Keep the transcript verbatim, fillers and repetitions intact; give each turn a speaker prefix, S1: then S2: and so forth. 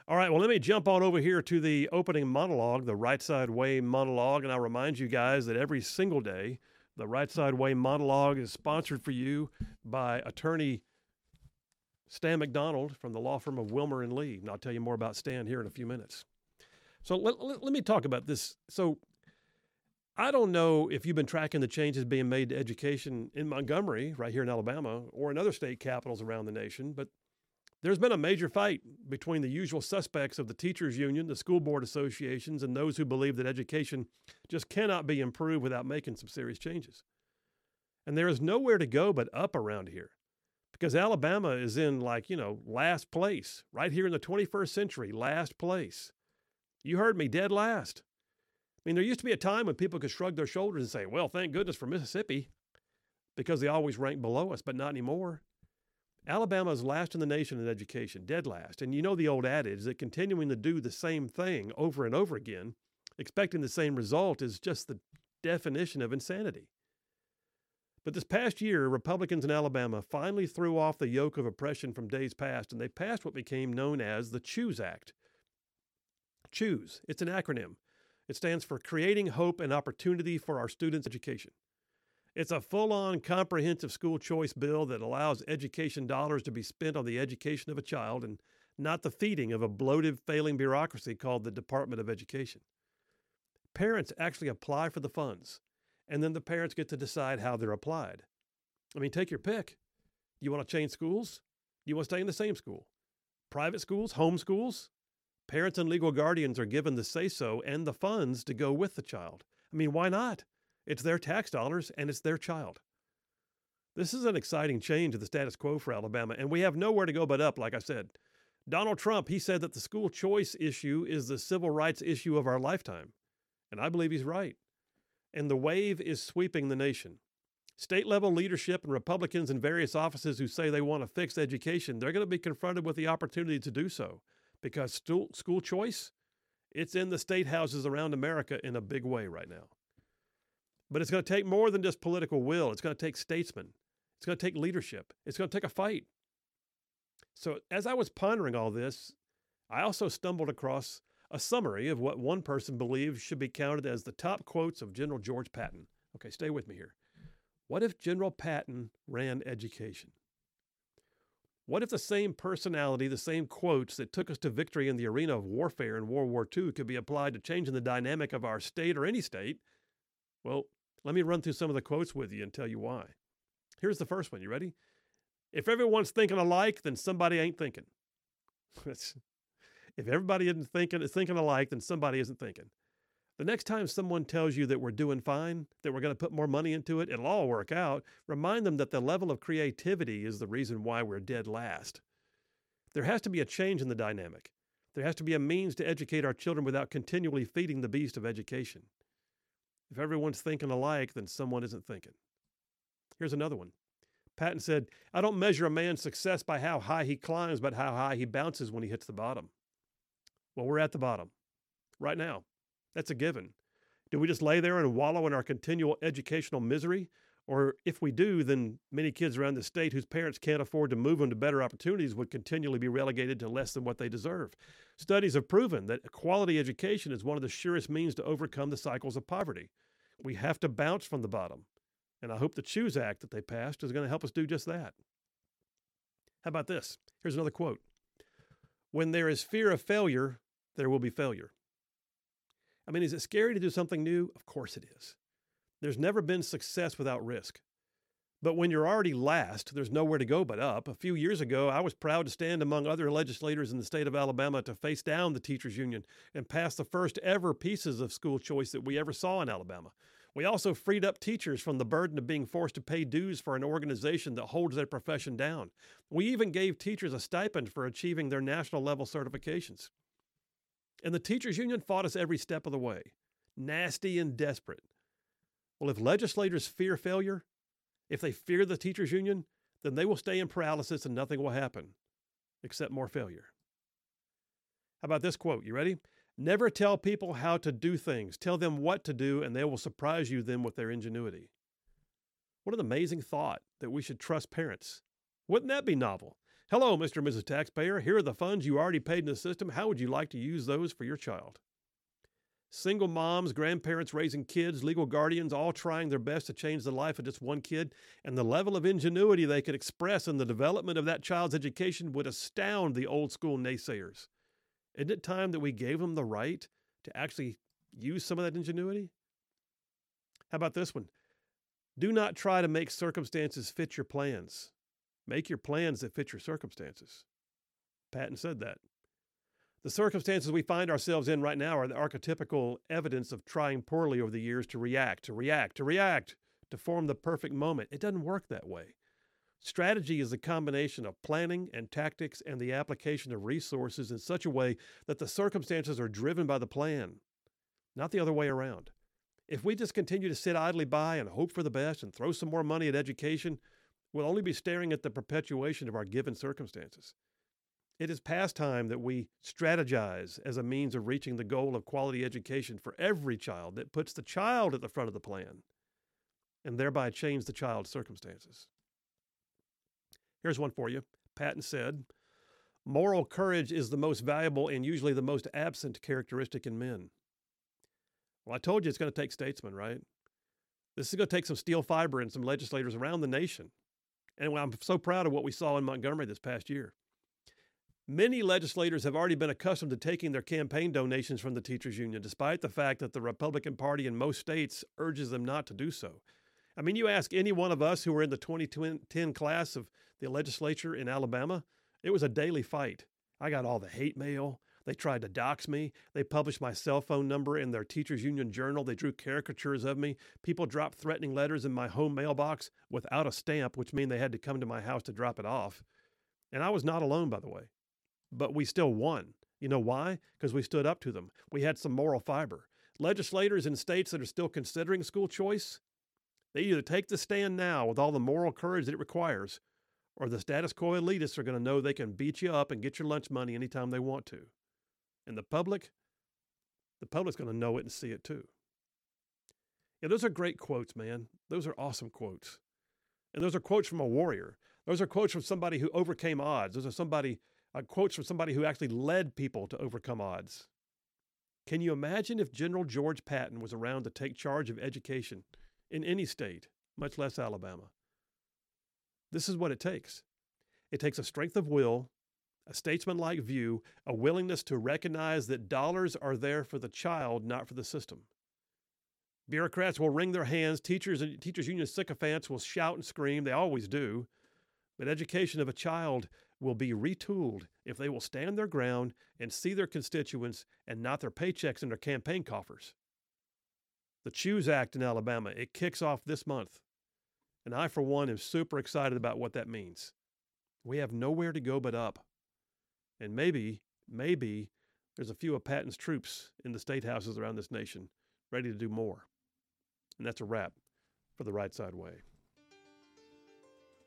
S1: All right, well, let me jump on over here to the opening monologue, the Right Side Way monologue. And I'll remind you guys that every single day, the Right Side Way monologue is sponsored for you by attorney Stan McDonald from the law firm of Wilmer and Lee. And I'll tell you more about Stan here in a few minutes. So let, let, let me talk about this. So I don't know if you've been tracking the changes being made to education in Montgomery, right here in Alabama, or in other state capitals around the nation, but there's been a major fight between the usual suspects of the teachers union, the school board associations, and those who believe that education just cannot be improved without making some serious changes. And there is nowhere to go but up around here because Alabama is in, like, you know, last place, right here in the twenty-first century, last place. You heard me, dead last. I mean, there used to be a time when people could shrug their shoulders and say, well, thank goodness for Mississippi, because they always ranked below us, but not anymore. Alabama is last in the nation in education, dead last. And you know the old adage that continuing to do the same thing over and over again, expecting the same result, is just the definition of insanity. But this past year, Republicans in Alabama finally threw off the yoke of oppression from days past, and they passed what became known as the CHOOSE Act. CHOOSE, it's an acronym. It stands for Creating Hope and Opportunity for Our Students' Education. It's a full-on comprehensive school choice bill that allows education dollars to be spent on the education of a child and not the feeding of a bloated, failing bureaucracy called the Department of Education. Parents actually apply for the funds, and then the parents get to decide how they're applied. I mean, take your pick. You want to change schools? You want to stay in the same school? Private schools, home schools? Parents and legal guardians are given the say-so and the funds to go with the child. I mean, why not? It's their tax dollars, and it's their child. This is an exciting change to the status quo for Alabama, and we have nowhere to go but up, like I said. Donald Trump, he said that the school choice issue is the civil rights issue of our lifetime, and I believe he's right. And the wave is sweeping the nation. State-level leadership and Republicans in various offices who say they want to fix education, they're going to be confronted with the opportunity to do so. Because school, school choice, it's in the state houses around America in a big way right now. But it's going to take more than just political will. It's going to take statesmen. It's going to take leadership. It's going to take a fight. So as I was pondering all this, I also stumbled across a summary of what one person believes should be counted as the top quotes of General George Patton. Okay, stay with me here. What if General Patton ran education? What if the same personality, the same quotes that took us to victory in the arena of warfare in World War Two could be applied to changing the dynamic of our state or any state? Well, let me run through some of the quotes with you and tell you why. Here's the first one. You ready? If everyone's thinking alike, then somebody ain't thinking. If everybody isn't thinking, is thinking alike, then somebody isn't thinking. The next time someone tells you that we're doing fine, that we're going to put more money into it, it'll all work out, remind them that the level of creativity is the reason why we're dead last. There has to be a change in the dynamic. There has to be a means to educate our children without continually feeding the beast of education. If everyone's thinking alike, then someone isn't thinking. Here's another one. Patton said, I don't measure a man's success by how high he climbs, but how high he bounces when he hits the bottom. Well, we're at the bottom right now. That's a given. Do we just lay there and wallow in our continual educational misery? Or if we do, then many kids around the state whose parents can't afford to move them to better opportunities would continually be relegated to less than what they deserve. Studies have proven that a quality education is one of the surest means to overcome the cycles of poverty. We have to bounce from the bottom. And I hope the CHOOSE Act that they passed is going to help us do just that. How about this? Here's another quote. When there is fear of failure, there will be failure. I mean, is it scary to do something new? Of course it is. There's never been success without risk. But when you're already last, there's nowhere to go but up. A few years ago, I was proud to stand among other legislators in the state of Alabama to face down the teachers union and pass the first ever pieces of school choice that we ever saw in Alabama. We also freed up teachers from the burden of being forced to pay dues for an organization that holds their profession down. We even gave teachers a stipend for achieving their national level certifications. And the teachers union fought us every step of the way, nasty and desperate. Well, if legislators fear failure, if they fear the teachers union, then they will stay in paralysis and nothing will happen except more failure. How about this quote? You ready? Never tell people how to do things. Tell them what to do, and they will surprise you then with their ingenuity. What an amazing thought that we should trust parents. Wouldn't that be novel? Hello, Mister and Missus Taxpayer. Here are the funds you already paid in the system. How would you like to use those for your child? Single moms, grandparents raising kids, legal guardians, all trying their best to change the life of just one kid, and the level of ingenuity they could express in the development of that child's education would astound the old school naysayers. Isn't it time that we gave them the right to actually use some of that ingenuity? How about this one? Do not try to make circumstances fit your plans. Make your plans that fit your circumstances. Patton said that. The circumstances we find ourselves in right now are the archetypical evidence of trying poorly over the years to react, to react, to react, to form the perfect moment. It doesn't work that way. Strategy is a combination of planning and tactics and the application of resources in such a way that the circumstances are driven by the plan, not the other way around. If we just continue to sit idly by and hope for the best and throw some more money at education, we'll only be staring at the perpetuation of our given circumstances. It is past time that we strategize as a means of reaching the goal of quality education for every child that puts the child at the front of the plan and thereby change the child's circumstances. Here's one for you. Patton said, moral courage is the most valuable and usually the most absent characteristic in men. Well, I told you it's going to take statesmen, right? This is going to take some steel fiber and some legislators around the nation. And I'm so proud of what we saw in Montgomery this past year. Many legislators have already been accustomed to taking their campaign donations from the teachers union, despite the fact that the Republican Party in most states urges them not to do so. I mean, you ask any one of us who were in the twenty ten class of the legislature in Alabama, it was a daily fight. I got all the hate mail. They tried to dox me. They published my cell phone number in their teachers union journal. They drew caricatures of me. People dropped threatening letters in my home mailbox without a stamp, which means they had to come to my house to drop it off. And I was not alone, by the way. But we still won. You know why? Because we stood up to them. We had some moral fiber. Legislators in states that are still considering school choice, they either take the stand now with all the moral courage that it requires, or the status quo elitists are going to know they can beat you up and get your lunch money anytime they want to. And the public, the public's going to know it and see it too. Yeah, those are great quotes, man. Those are awesome quotes. And those are quotes from a warrior. Those are quotes from somebody who overcame odds. Those are somebody Uh, quotes from somebody who actually led people to overcome odds. Can you imagine if General George Patton was around to take charge of education in any state, much less Alabama? This is what it takes. It takes a strength of will, a statesman-like view, a willingness to recognize that dollars are there for the child, not for the system. Bureaucrats will wring their hands. Teachers and teachers union sycophants will shout and scream. They always do. But education of a child will be retooled if they will stand their ground and see their constituents and not their paychecks in their campaign coffers. The CHOOSE Act in Alabama, it kicks off this month. And I, for one, am super excited about what that means. We have nowhere to go but up. And maybe, maybe, there's a few of Patton's troops in the state houses around this nation ready to do more. And that's a wrap for the Right Side Way.